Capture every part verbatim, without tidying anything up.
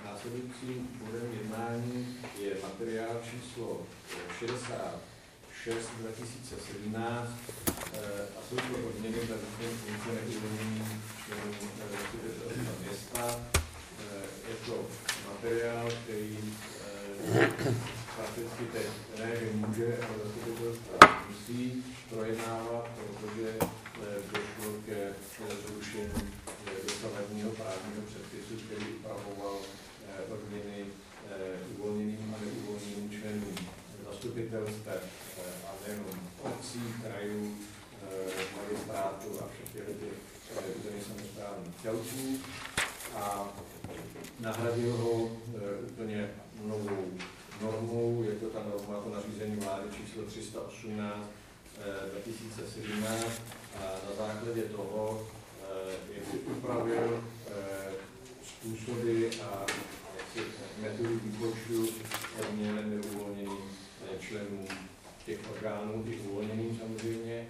Následujícím bodem jednání je materiál číslo šedesát šest dva tisíce sedmnáct a jsou to odměny za funkce neuvolnění členů zastupitelstva města. Je to materiál, který prakticky teď ne, že může, ale zastupitelstva musí projednávat, protože došlo ke zrušení dosavadního právního předpisu, který upravoval odměny uvolněným a neuvolněným členům zastupitelstev a nejenom obcí, krajů, magistrátu a všech těch územně samosprávných celků a nahradil ho úplně novou normou. Je to ta norma, to nařízení vlády číslo tři sta osmnáct dva tisíce sedmnáct a na základě toho jak si upravil způsoby a metody výpočtu odměn neuvolněným členů těch orgánů, těch uvolněným samozřejmě.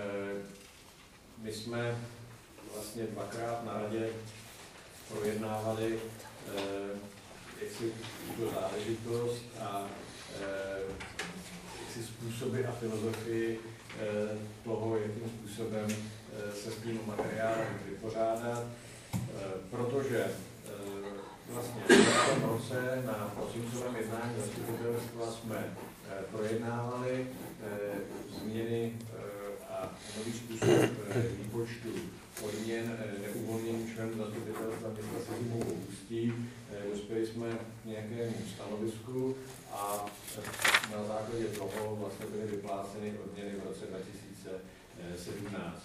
My jsme vlastně dvakrát na radě projednávali jaksi tuto záležitost a jaksi způsoby a filozofii toho, jakým způsobem se s tím materiálem vypořádat, protože vlastně v tom roce na prosincovém jednání zastupitelstva jsme projednávali změny a nový způsob výpočtu odměn neuvolněným členů zastupitelstva města Sezimovo Ústí. Dospěli jsme k nějakému stanovisku a na základě toho vlastně byly vypláceny odměny v roce dva tisíce sedmnáct.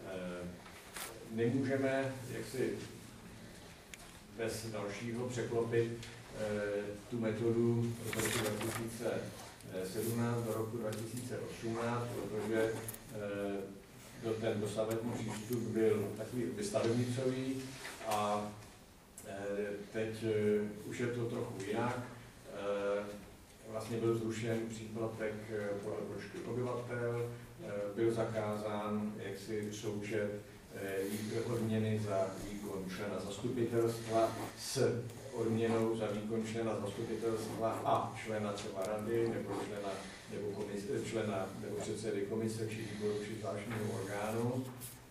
Nemůžeme jaksi bez dalšího překlopit tu metodu z roku dva tisíce sedmnáct do roku dva tisíce osmnáct, protože do ten dosavadní přístup byl takový vystavebnicový a teď už je to trochu jinak. Vlastně byl zrušen příplatek podle počtu obyvatel, byl zakázán jaksi součet odměny za výkon člena zastupitelstva s odměnou za výkon člena zastupitelstva a člena třeba rady nebo člena nebo komise, člena nebo předsedy komise či výboru či zvláštního orgánu.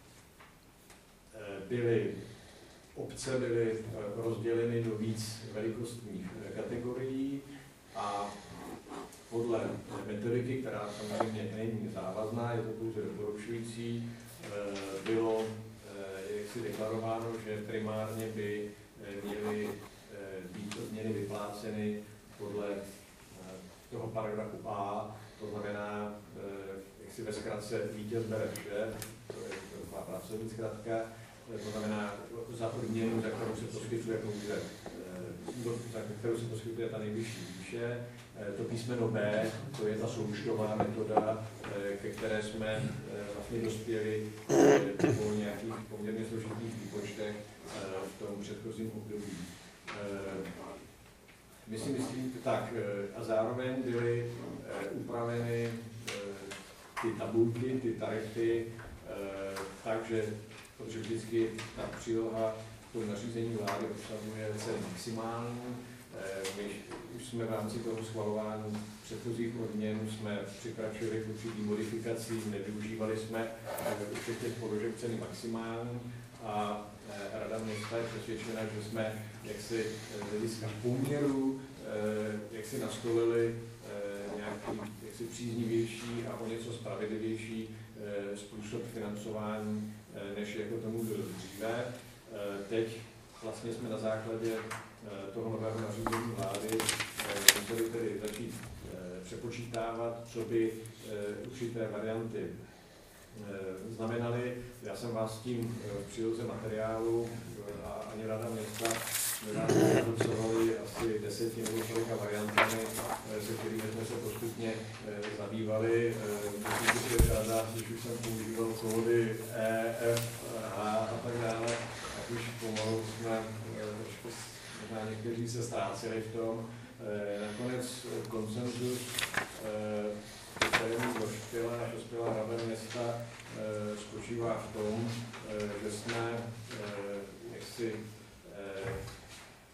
Byly, obce byly rozděleny do víc velikostních kategorií a podle metodiky, která samozřejmě není závazná, je to pouze doporučující, bylo jaksi deklarováno, že primárně by měly být odměny vypláceny podle toho paragrafu A, to znamená, jak si ve zkratce vítěz bere vše, to je taková pracovní zkratka, to znamená za odměnu, za kterou se poskytuje pouze, za kterou se poskytuje ta nejvyšší výše. To písmeno B, to je ta součtová metoda, ke které jsme vlastně dospěli po nějakých poměrně složitých výpočtech v tom předchozím období. My si myslím, tak a zároveň byly upraveny ty tabulky, ty tarify, takže, protože vždycky ta příloha v tom nařízení vlády obsahuje cenu maximální. My už jsme v rámci toho schvalování předchozích odměn jsme přikračili k určitým modifikacím, nevyužívali jsme všech těch položek ceny maximální a Rada města je přesvědčena, že jsme jaksi z hlediska poměru jaksi nastolili nějaký jaksi příznivější a o něco spravedlivější způsob financování, než jako tomu bylo dříve. Teď vlastně jsme na základě toho nového nařízení vlády museli tedy začít přepočítávat, co by určité varianty znamenaly. Já jsem vás s tím v příloze materiálu a ani Rada města nedávno docovali asi deseti nebo kolika variantami, se kterými jsme se postupně zabývali. Myslím, že je řada, když už jsem používal kódy E, F, H a tak dále, tak už pomalu jsme možná někteří se ztráceli v tom. Nakonec konsenzus, kterému dospěla naše dospělá Rada města, spočívá v tom, že jsme jaksi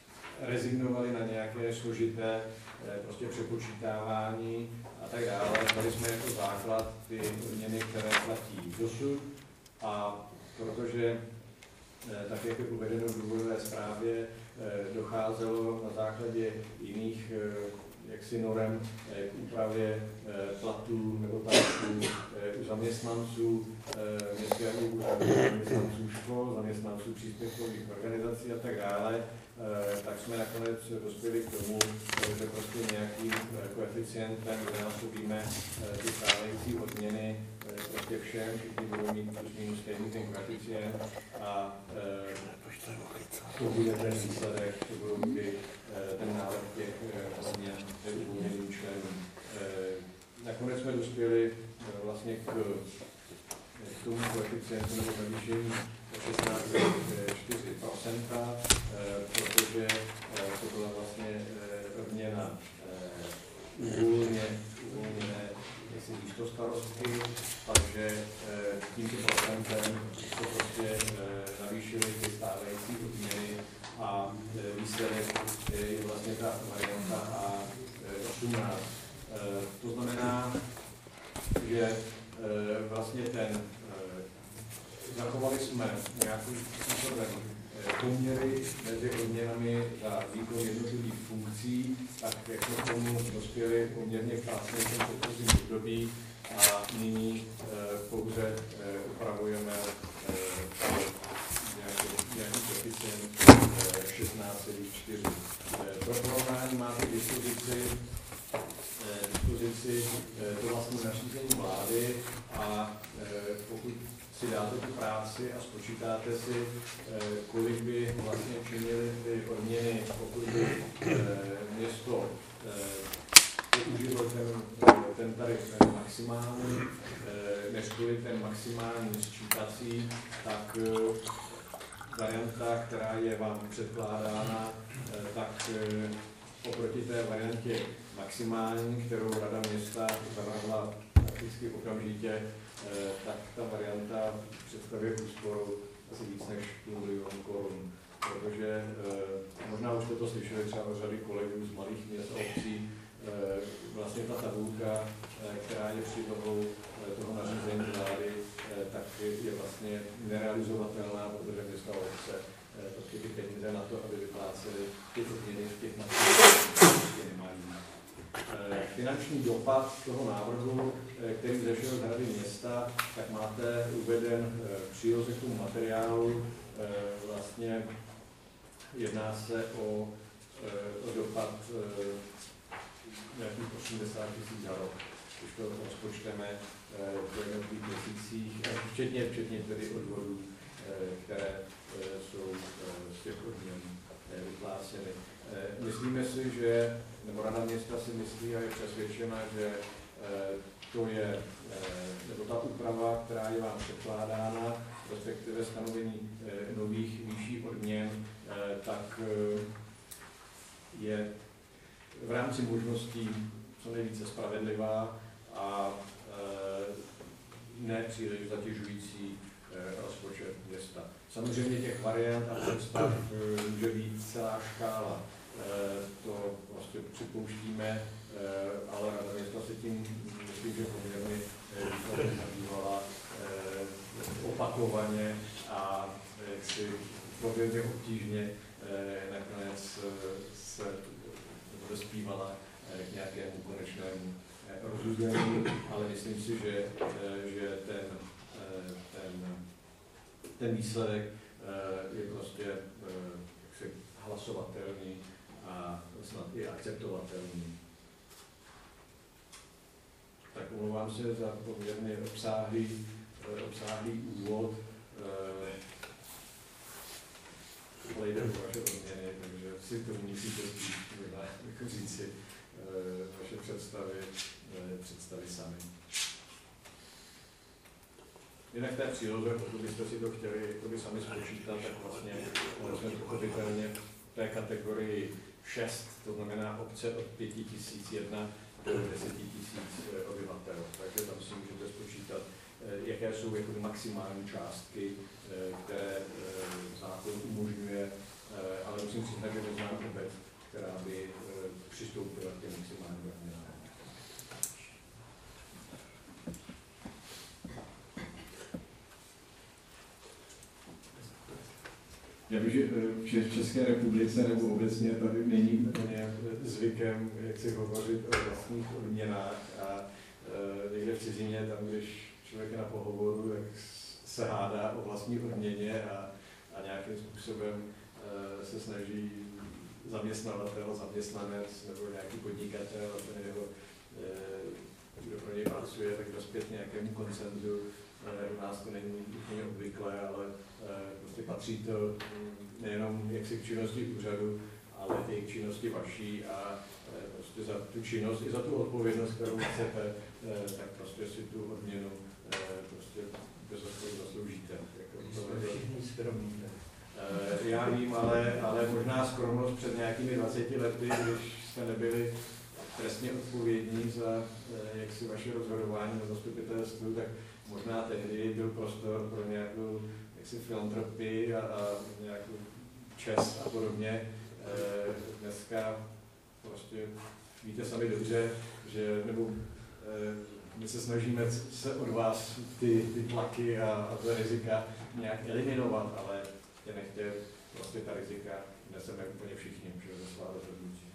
rezignovali na nějaké složité prostě přepočítávání a tak dále. Dali jsme jako základ ty odměny, které platí dosud, a protože tak, jak je uvedeno v důvodové zprávě, docházelo na základě jiných jaksi norem k úpravě platů nebo tarifů u zaměstnanců městského úřadu, zaměstnanců škol, zaměstnanců příspěvkových organizací a tak dále, tak jsme nakonec dospěli k tomu, že prostě nějakým koeficientem vynásobíme ty stávající odměny prostě všem, všichni budou mít plus minus stejný ten koeficient a to bude ten výsledek, to budou kdy ten návrh těch odměn uvolněným členům. Nakonec jsme dospěli vlastně k, k tomu koeficientu nebo navýšení šestnáct celá čtyři procenta, protože to byla vlastně odměna uvolněné místostarostky, takže tímto procentem to prostě navýšily ty stávající odměny a výsledek je vlastně ta varianta A osmnáct. To znamená, že vlastně ten, zachovali jsme nějakým způsobem poměry mezi odměnami za výkon jednotlivých funkcí, tak jak jsme k tomu dospěli poměrně krásně v tom předchozím období a nyní pouze upravujeme nějaký koeficient šestnáct celá čtyři. Pro porovnání máte k dispozici, dispozici to vlastní nařízení vlády a pokud si dáte tu práci a spočítáte si, kolik by vlastně činily ty odměny, pokud by město použilo ten, ten tarif maximální, než byli ten maximální sčítací, tak varianta, která je vám předkládána, tak oproti té variantě maximální, kterou Rada města zavedla prakticky okamžitě, tak ta varianta představuje úsporu asi víc než půl milionu korun. Protože možná už jste to slyšeli třeba od řady kolegů z malých měst a obcí, vlastně ta tabulka, která je přílohou toho nařízení vlády, tak je vlastně nerealizovatelná, protože města a obce prostě ty peníze na to, aby vypláceli ty odměny v těch nařízeních nemají. Finanční dopad toho návrhu, který vzešel z Rady města, tak máte uveden v příloze k tomu materiálu. Vlastně jedná se o, o dopad nějakých osmdesát tisíc za rok, když to rozpočteme v jednotlivých měsících, včetně, včetně tedy odvodů, které jsou z těch odměn vypláceny. Myslíme si, že, nebo Rada města si myslí a je přesvědčena, že to je, nebo ta úprava, která je vám předkládána, respektive stanovení nových výšší odměn, tak je v rámci možností co nejvíce spravedlivá a ne příliš zatěžující rozpočet města. Samozřejmě těch variant a představ může být celá škála. To vlastně připouštíme, ale Rada města se tím, myslím, že poměrně zabývala opakovaně a si poměrně obtížně nakonec se dospívala k nějakému konečnému rozuznění, ale myslím si, že, že ten, ten, ten výsledek je prostě jaksi hlasovatelný a snad i akceptovatelný. Tak omlouvám se za poměrně obsáhlý, obsáhlý úvod. Ale jde o vaše odměny, takže si to musíte spíš jako říci vaše představy, představy sami. Jinak v té příloze, pokud byste si to chtěli jakoby sami spočítat, tak vlastně jsme pochopitelně v té kategorii šest, to znamená obce od pěti tisíc jedna do deseti tisíc obyvatel. Takže tam si můžete spočítat, jaké jsou jako maximální částky, které zákon umožňuje ale musím přiznat, že neznám obec, která by přistoupila k těm maximálním odměnám. Já vím, že v České republice nebo obecně tady není úplně zvykem, jak si hovořit o vlastních odměnách a e, někde v cizině, tam když člověk je na pohovoru, tak se hádá o vlastní odměně a, a nějakým způsobem e, se snaží zaměstnavatel, zaměstnanec nebo nějaký podnikatel a ten jeho, e, kdo pro něj pracuje, tak dospět nějakému konsenzu. E, u nás to není úplně obvyklé, ale e, prostě patří to nejenom jaksi k činnosti úřadu, ale i k činnosti vaší a e, prostě za tu činnost i za tu odpovědnost, kterou chcete, e, tak prostě si tu odměnu e, prostě bez odchodu zasloužíte. Jako všichni skromní. E, já vím, ale, ale možná skromnost před nějakými dvaceti lety, když jste nebyli trestně odpovědní za e, jaksi vaše rozhodování na zastupitelstvu, tak možná tehdy byl prostor pro nějakou jaksi filantropii a, a nějakou čest a podobně. E, dneska prostě víte sami dobře, že nebo e, my se snažíme se od vás ty, ty tlaky a, a ty rizika nějak eliminovat, ale tě nechtě prostě ta rizika neseme úplně všichni, že ze svá rozhodnutí.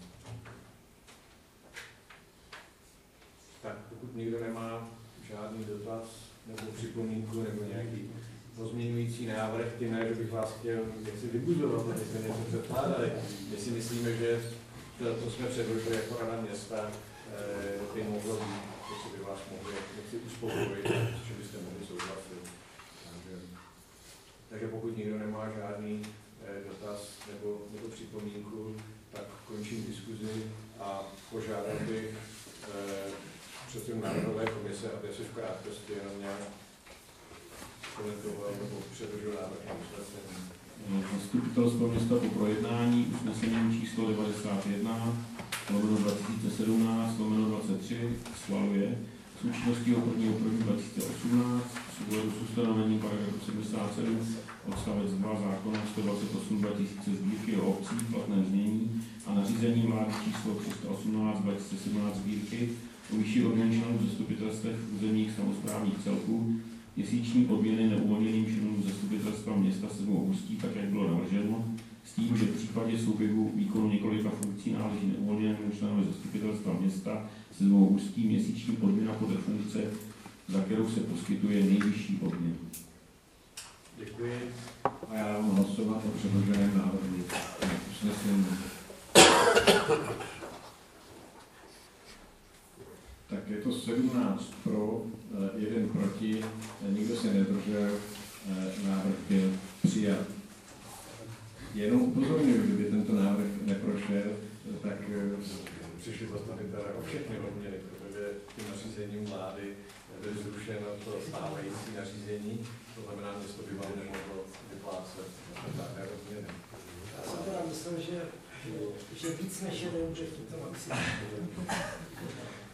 Tak pokud nikdo nemá žádný dotaz nebo připomínku nebo nějaký pozměňující návrh, tím ne, že bych vás chtěl jaksi vybudovat, abyste něco předkládali. My si myslíme, že to, co jsme předložili jako rada města, by mohlo být, že by vás mohli jaksi uspokojit, že byste mohli souhlasit. Takže, takže pokud nikdo nemá žádný dotaz nebo, nebo připomínku, tak končím diskuzi a požádal bych předsedu Národové komise, aby si v krátkosti jenom nějak komentoval nebo předložil návrh na usnesení. Zastupitelstvo města po projednání usnesením číslo devadesát jedna lomeno dva tisíce sedmnáct lomeno dvacet tři schvaluje s účinností od prvního prvního dva tisíce osmnáct v souladu s ustanovením paragrafu sedmdesát sedm odstavec dva zákona sto dvacet osm dva tisíce sbírky o obcích platné znění a nařízení vlády číslo tři sta osmnáct dva tisíce sedmnáct sbírky o výši odměn členů zastupitelstev územních samosprávních celků, měsíční odměny neuvolněným členům zastupitelstva města Sedmoústí, tak jak bylo navrženo, s tím, že v případě souběhu výkonu několika funkcí náleží neuvolněnému členovi zastupitelstva města Sedmoústí měsíční odměna podle funkce, za kterou se poskytuje nejvyšší odměn. Děkuji. A já dám hlasovat o předloženém návrhu usnesení. Tak je to sedmnáct pro, jeden proti, nikdo se nedržel, návrh byl přijat. Jenom upozorňuji, kdyby tento návrh neprošel, tak přišli zastupitelé o všechny odměny, protože tím nařízením vlády byly zrušeno to stávající nařízení, to znamená, že to by vám nemohlo vyplácet žádné odměny. Já jsem teda myslel, že, že víc než jeden, že to maximum.